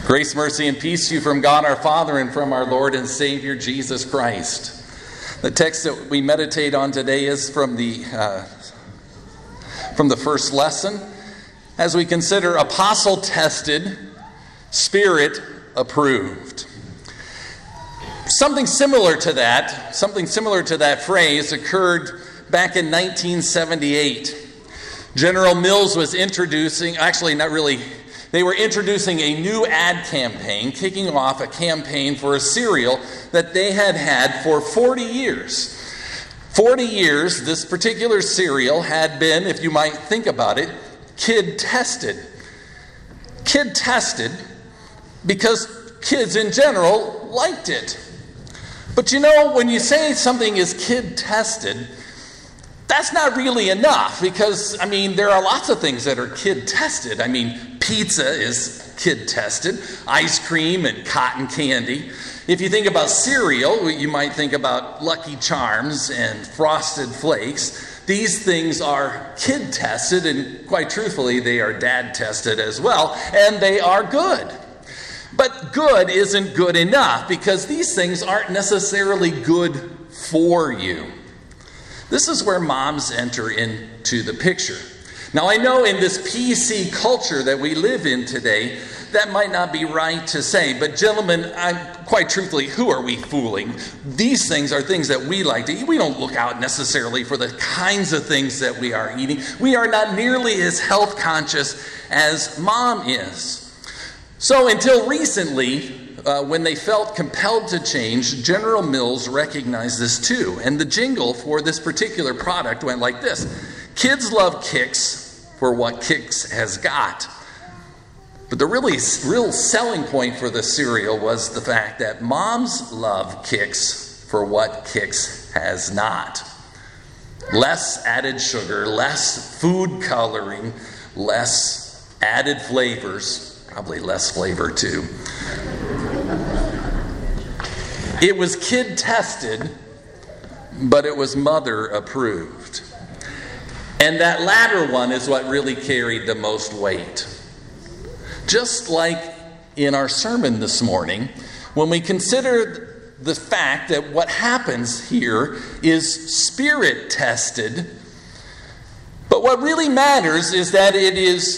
Grace, mercy, and peace to you from God our Father and from our Lord and Savior Jesus Christ. The text that we meditate on today is from the first lesson as we consider apostle-tested, Spirit-approved. Something similar to that phrase occurred back in 1978. General Mills was they were introducing a new ad campaign, kicking off a campaign for a cereal that they had had for 40 years. 40 years, this particular cereal had been, if you might think about it, kid-tested. Kid-tested because kids in general liked it. But you know, when you say something is kid-tested, that's not really enough because, there are lots of things that are kid-tested. Pizza is kid-tested, ice cream and cotton candy. If you think about cereal, you might think about Lucky Charms and Frosted Flakes. These things are kid-tested, and quite truthfully, they are dad-tested as well, and they are good. But good isn't good enough because these things aren't necessarily good for you. This is where moms enter into the picture. Now, I know in this PC culture that we live in today, that might not be right to say, but gentlemen, quite truthfully, who are we fooling? These things are things that we like to eat. We don't look out necessarily for the kinds of things that we are eating. We are not nearly as health conscious as mom is. So until recently, when they felt compelled to change, General Mills recognized this too. And the jingle for this particular product went like this: kids love Kix for what Kix has got. But the real selling point for the cereal was the fact that moms love Kix for what Kix has not. Less added sugar, less food coloring, less added flavors, probably less flavor too. It was kid-tested, but it was mother-approved. And that latter one is what really carried the most weight. Just like in our sermon this morning, when we consider the fact that what happens here is Spirit-tested, but what really matters is that it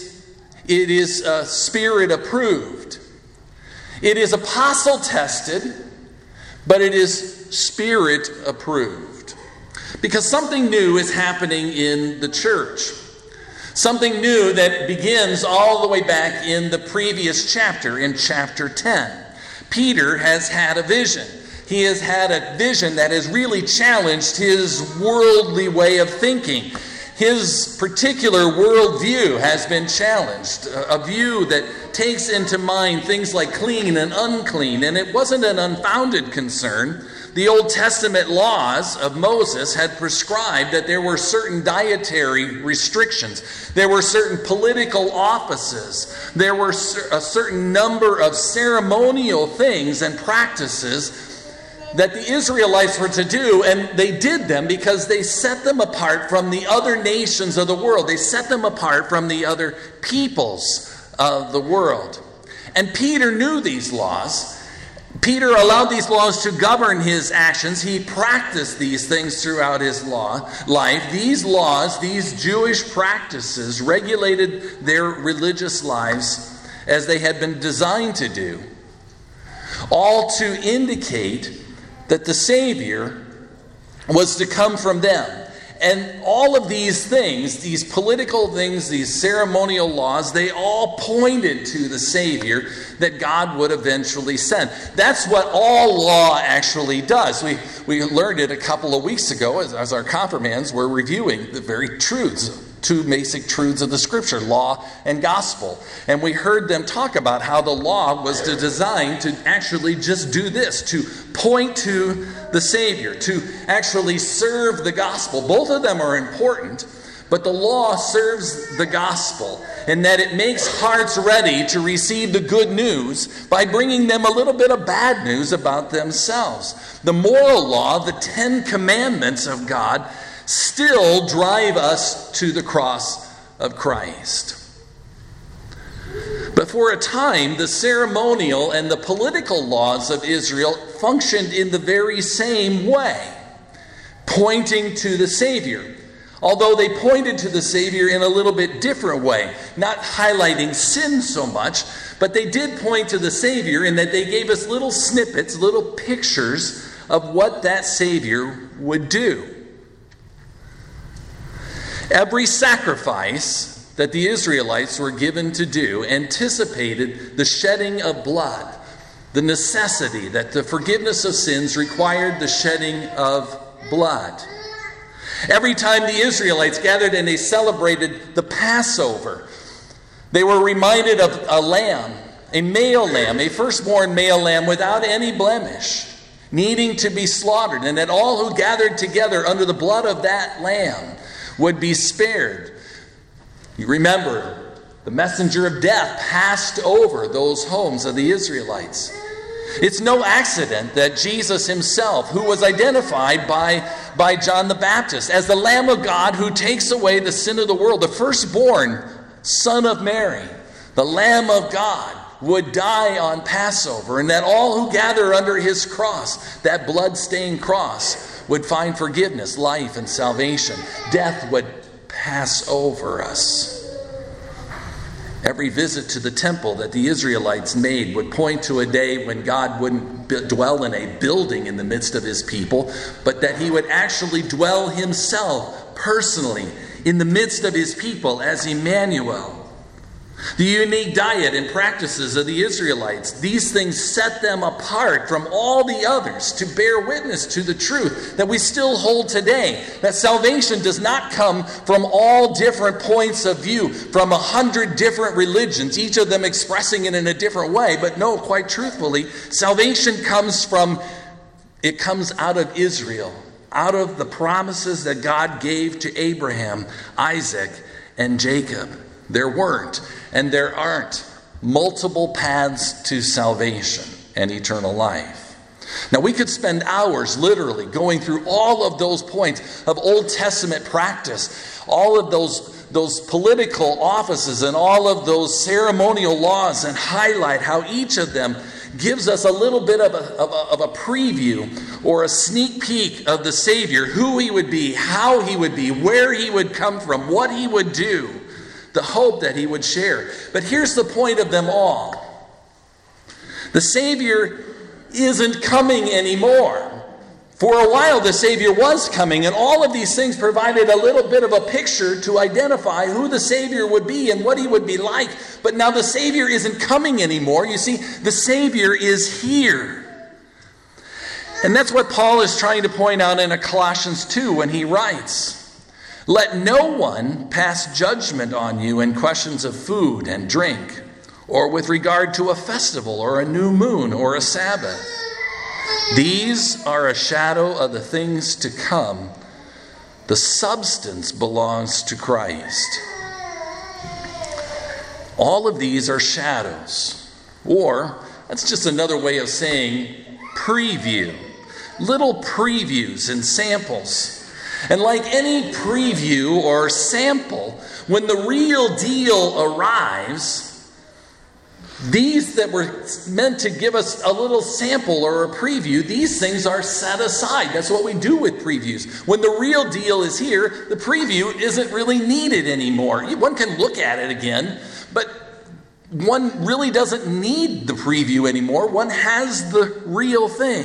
is Spirit-approved. It is apostle-tested, but it is Spirit-approved. Because something new is happening in the church. Something new that begins all the way back in the previous chapter, in chapter 10. Peter has had a vision. He has had a vision that has really challenged his worldly way of thinking. His particular worldview has been challenged, a view that takes into mind things like clean and unclean, and it wasn't an unfounded concern. The Old Testament laws of Moses had prescribed that there were certain dietary restrictions. There were certain political offices. There were a certain number of ceremonial things and practices that the Israelites were to do, and they did them because they set them apart from the other nations of the world. They set them apart from the other peoples of the world. And Peter knew these laws. Peter allowed these laws to govern his actions. He practiced these things throughout his life. These laws, these Jewish practices, regulated their religious lives as they had been designed to do, all to indicate that the Savior was to come from them. And all of these things, these political things, these ceremonial laws, they all pointed to the Savior that God would eventually send. That's what all law actually does. We learned it a couple of weeks ago as our confirmands were reviewing the very truths, two basic truths of the Scripture, law and gospel. And we heard them talk about how the law was designed to actually just do this, to point to the Savior, to actually serve the gospel. Both of them are important, but the law serves the gospel in that it makes hearts ready to receive the good news by bringing them a little bit of bad news about themselves. The moral law, the 10 commandments of God, still drive us to the cross of Christ. But for a time, the ceremonial and the political laws of Israel functioned in the very same way, pointing to the Savior. Although they pointed to the Savior in a little bit different way, not highlighting sin so much, but they did point to the Savior in that they gave us little snippets, little pictures of what that Savior would do. Every sacrifice that the Israelites were given to do anticipated the shedding of blood, the necessity that the forgiveness of sins required the shedding of blood. Every time the Israelites gathered and they celebrated the Passover, they were reminded of a lamb, a male lamb, a firstborn male lamb without any blemish, needing to be slaughtered, and that all who gathered together under the blood of that lamb would be spared. You remember, the messenger of death passed over those homes of the Israelites. It's no accident that Jesus himself, who was identified by John the Baptist as the Lamb of God who takes away the sin of the world, the firstborn Son of Mary, the Lamb of God, would die on Passover, and that all who gather under his cross, that blood-stained cross, would find forgiveness, life, and salvation. Death would pass over us. Every visit to the temple that the Israelites made would point to a day when God wouldn't dwell in a building in the midst of his people, but that he would actually dwell himself personally in the midst of his people as Emmanuel. The unique diet and practices of the Israelites, these things set them apart from all the others to bear witness to the truth that we still hold today. That salvation does not come from all different points of view, from 100 different religions, each of them expressing it in a different way. But no, quite truthfully, salvation comes out of Israel, out of the promises that God gave to Abraham, Isaac, and Jacob. There weren't, and there aren't, multiple paths to salvation and eternal life. Now, we could spend hours literally going through all of those points of Old Testament practice, all of those political offices and all of those ceremonial laws, and highlight how each of them gives us a little bit of a preview or a sneak peek of the Savior, who he would be, how he would be, where he would come from, what he would do, the hope that he would share. But here's the point of them all. The Savior isn't coming anymore. For a while the Savior was coming, and all of these things provided a little bit of a picture to identify who the Savior would be and what he would be like. But now the Savior isn't coming anymore. You see, the Savior is here. And that's what Paul is trying to point out in Colossians 2 when he writes, "Let no one pass judgment on you in questions of food and drink, or with regard to a festival or a new moon or a Sabbath. These are a shadow of the things to come. The substance belongs to Christ." All of these are shadows, or that's just another way of saying preview. Little previews and samples. And like any preview or sample, when the real deal arrives, these that were meant to give us a little sample or a preview, these things are set aside. That's what we do with previews. When the real deal is here, the preview isn't really needed anymore. One can look at it again, but one really doesn't need the preview anymore. One has the real thing.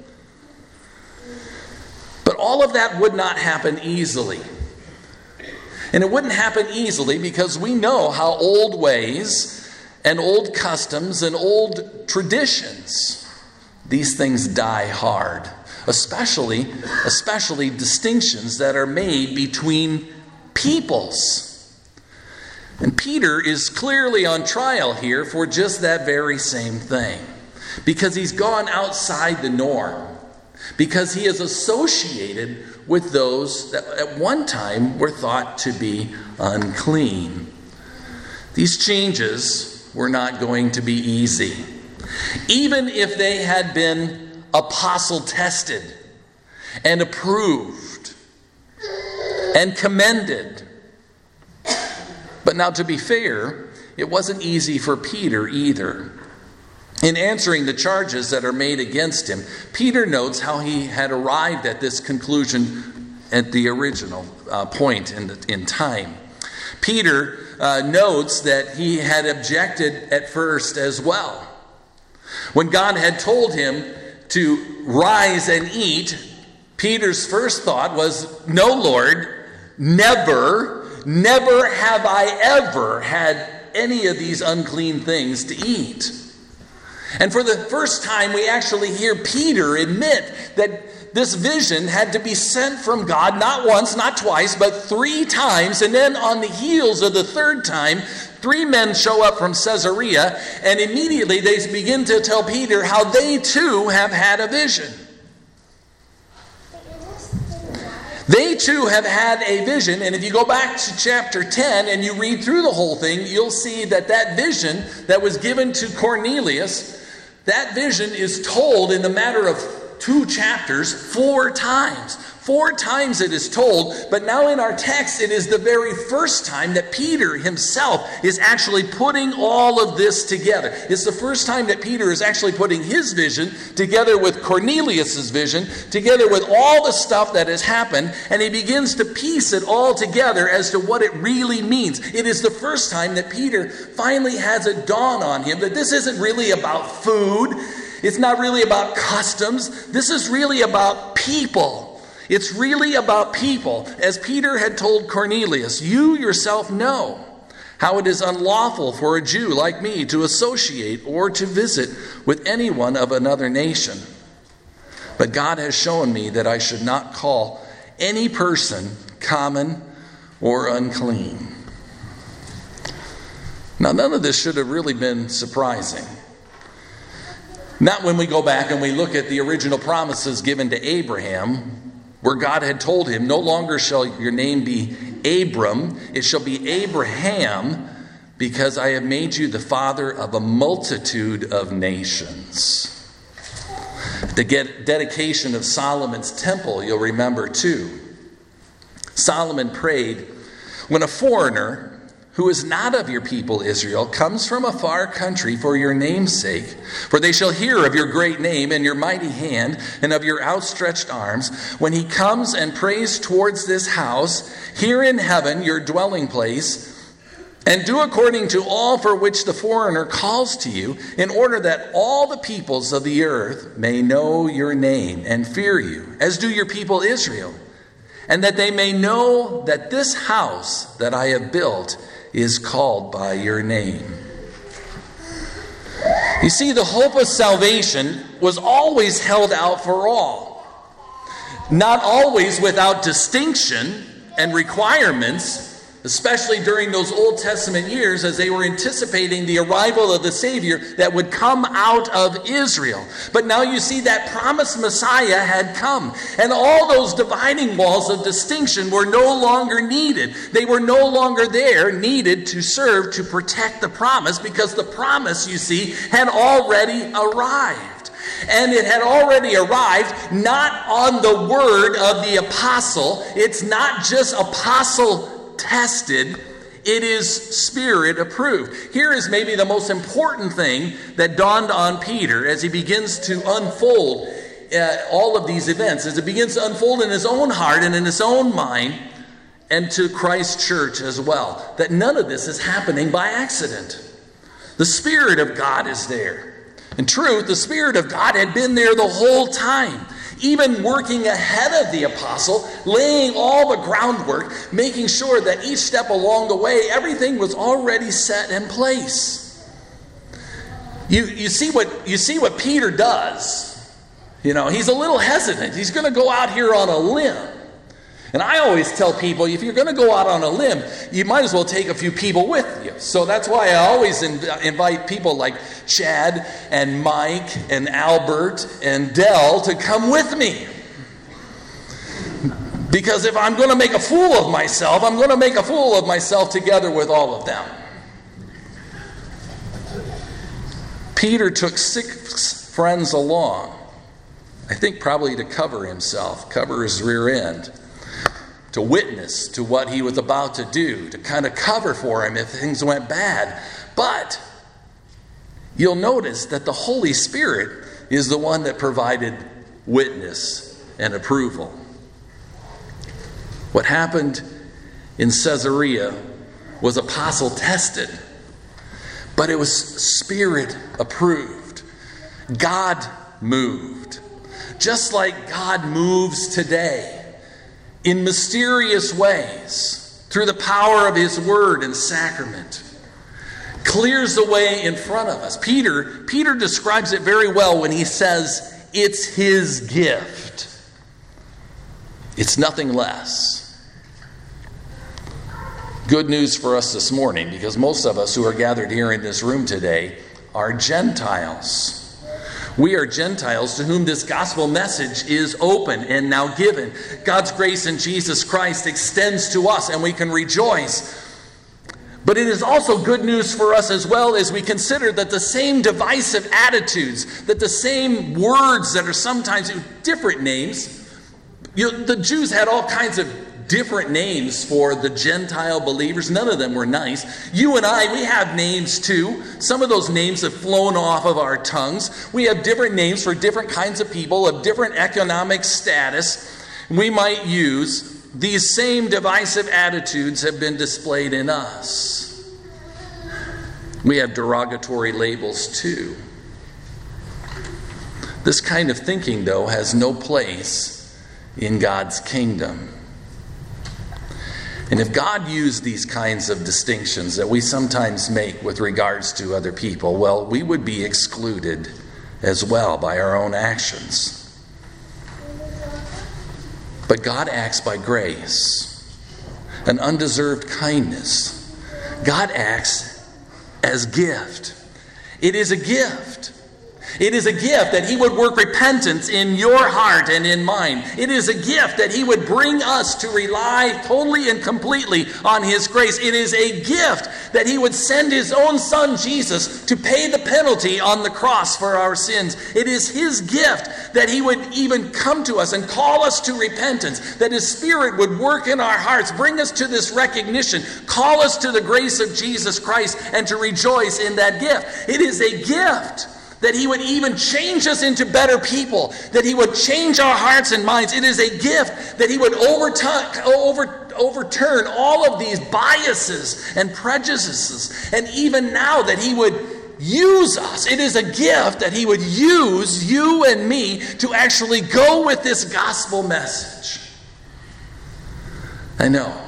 But all of that would not happen easily. And it wouldn't happen easily because we know how old ways and old customs and old traditions, these things die hard. Especially distinctions that are made between peoples. And Peter is clearly on trial here for just that very same thing. Because he's gone outside the norm. Because he is associated with those that at one time were thought to be unclean. These changes were not going to be easy. Even if they had been apostle tested and approved and commended. But now, to be fair, it wasn't easy for Peter either. In answering the charges that are made against him, Peter notes how he had arrived at this conclusion at the original point in time. Peter notes that he had objected at first as well. When God had told him to rise and eat, Peter's first thought was, "No, Lord, never have I ever had any of these unclean things to eat." And for the first time, we actually hear Peter admit that this vision had to be sent from God, not once, not twice, but 3 times. And then on the heels of the 3rd time, 3 men show up from Caesarea, and immediately they begin to tell Peter how they too have had a vision. They too have had a vision, and if you go back to chapter 10 and you read through the whole thing, you'll see that that vision that was given to Cornelius, that vision is told in the matter of 2 chapters 4 times. 4 times it is told, but now in our text it is the very first time that Peter himself is actually putting all of this together. It's the first time that Peter is actually putting his vision together with Cornelius's vision, together with all the stuff that has happened, and he begins to piece it all together as to what it really means. It is the first time that Peter finally has it dawn on him that this isn't really about food. It's not really about customs. This is really about people. It's really about people. As Peter had told Cornelius, "You yourself know how it is unlawful for a Jew like me to associate or to visit with anyone of another nation. But God has shown me that I should not call any person common or unclean." Now, none of this should have really been surprising. Not when we go back and we look at the original promises given to Abraham, where God had told him, "No longer shall your name be Abram, it shall be Abraham, because I have made you the father of a multitude of nations." The dedication of Solomon's temple, you'll remember too. Solomon prayed, "When a foreigner who is not of your people Israel comes from a far country for your name's sake, for they shall hear of your great name and your mighty hand and of your outstretched arms, when he comes and prays towards this house, here in heaven your dwelling place, and do according to all for which the foreigner calls to you, in order that all the peoples of the earth may know your name and fear you, as do your people Israel, and that they may know that this house that I have built is called by your name." You see, the hope of salvation was always held out for all. Not always without distinction and requirements, especially during those Old Testament years as they were anticipating the arrival of the Savior that would come out of Israel. But now you see that promised Messiah had come, and all those dividing walls of distinction were no longer needed. They were no longer there needed to serve to protect the promise, because the promise, you see, had already arrived. And it had already arrived not on the word of the apostle. It's not just apostle tested, it is Spirit approved. Here is maybe the most important thing that dawned on Peter as he begins to unfold all of these events, as it begins to unfold in his own heart and in his own mind, and to Christ's church as well, that none of this is happening by accident. The Spirit of God is there. In truth, the Spirit of God had been there the whole time, even working ahead of the apostle, laying all the groundwork, making sure that each step along the way, everything was already set in place. You see what Peter does. You know, he's a little hesitant. He's going to go out here on a limb. And I always tell people, if you're going to go out on a limb, you might as well take a few people with you. So that's why I always invite people like Chad and Mike and Albert and Dell to come with me. Because if I'm going to make a fool of myself, I'm going to make a fool of myself together with all of them. Peter took 6 friends along, I think probably to cover himself, cover his rear end, to witness to what he was about to do, to kind of cover for him if things went bad. But you'll notice that the Holy Spirit is the one that provided witness and approval. What happened in Caesarea was apostle tested, but it was Spirit approved. God moved. Just like God moves today in mysterious ways through the power of His Word and sacrament. Clears the way in front of us. Peter describes it very well when he says, it's His gift. It's nothing less. Good news for us this morning, because most of us who are gathered here in this room today are Gentiles. We are Gentiles to whom this gospel message is open and now given. God's grace in Jesus Christ extends to us, and we can rejoice. But it is also good news for us as well, as we consider that the same divisive attitudes, that the same words that are sometimes different names, the Jews had all kinds of different names for the Gentile believers. None of them were nice. You and I, we have names too. Some of those names have flown off of our tongues. We have different names for different kinds of people of different economic status. We might use these same divisive attitudes have been displayed in us. We have derogatory labels too. This kind of thinking, though, has no place in God's kingdom. And if God used these kinds of distinctions that we sometimes make with regards to other people, well, we would be excluded as well by our own actions. But God acts by grace, an undeserved kindness. God acts as gift. It is a gift. It is a gift that He would work repentance in your heart and in mine. It is a gift that He would bring us to rely totally and completely on His grace. It is a gift that He would send His own Son, Jesus, to pay the penalty on the cross for our sins. It is His gift that He would even come to us and call us to repentance, that His Spirit would work in our hearts, bring us to this recognition, call us to the grace of Jesus Christ, and to rejoice in that gift. It is a gift that He would even change us into better people, that He would change our hearts and minds. It is a gift that He would overturn all of these biases and prejudices, and even now that He would use us. It is a gift that He would use you and me to actually go with this gospel message. I know.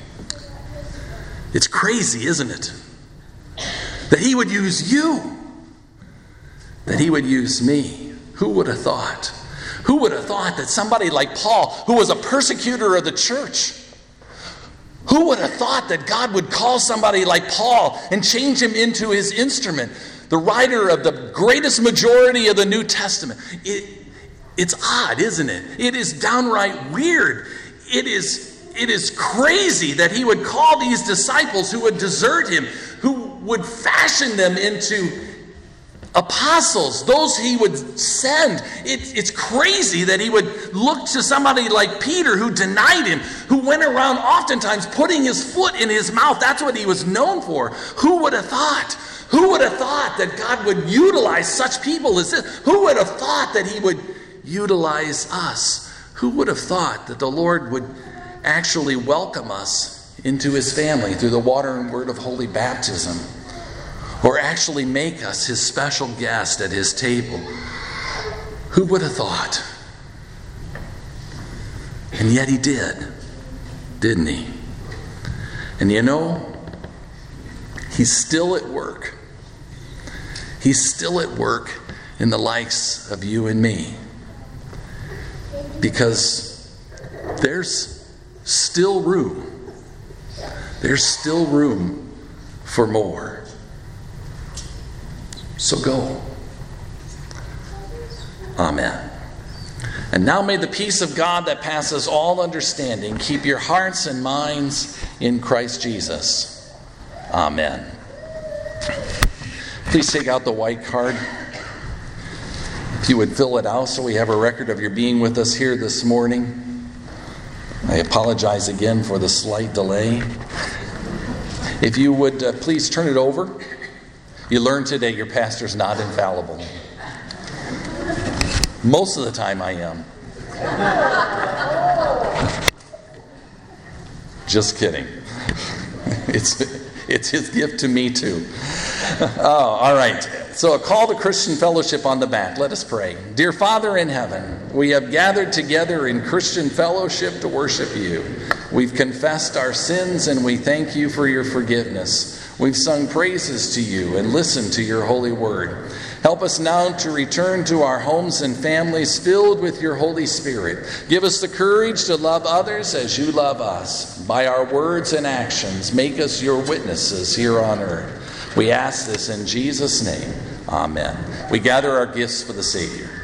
It's crazy, isn't it? That He would use you. That He would use me. Who would have thought? Who would have thought that somebody like Paul, who was a persecutor of the church, who would have thought that God would call somebody like Paul and change him into His instrument, the writer of the greatest majority of the New Testament? It's odd, isn't it? It is downright weird. It is crazy that He would call these disciples who would desert Him, who would fashion them into apostles, those He would send. It's crazy that He would look to somebody like Peter, who denied Him, who went around oftentimes putting his foot in his mouth. That's what he was known for. Who would have thought? Who would have thought that God would utilize such people as this? Who would have thought that He would utilize us? Who would have thought that the Lord would actually welcome us into His family through the water and word of holy baptism? Or actually make us His special guest at His table? Who would have thought? And yet He did, didn't He? And you know, He's still at work. He's still at work in the likes of you and me. Because there's still room. There's still room for more. So go. Amen. And now may the peace of God that passes all understanding keep your hearts and minds in Christ Jesus. Amen. Please take out the white card. If you would fill it out so we have a record of your being with us here this morning. I apologize again for the slight delay. If you would please turn it over You learned today your pastor's not infallible. Most of the time I am. Just kidding. It's his gift to me too. Oh, all right. So a call to Christian fellowship on the back. Let us pray. Dear Father in heaven, we have gathered together in Christian fellowship to worship you. We've confessed our sins and we thank you for your forgiveness. We've sung praises to you and listened to your holy word. Help us now to return to our homes and families filled with your Holy Spirit. Give us the courage to love others as you love us. By our words and actions, make us your witnesses here on earth. We ask this in Jesus' name. Amen. We gather our gifts for the Savior.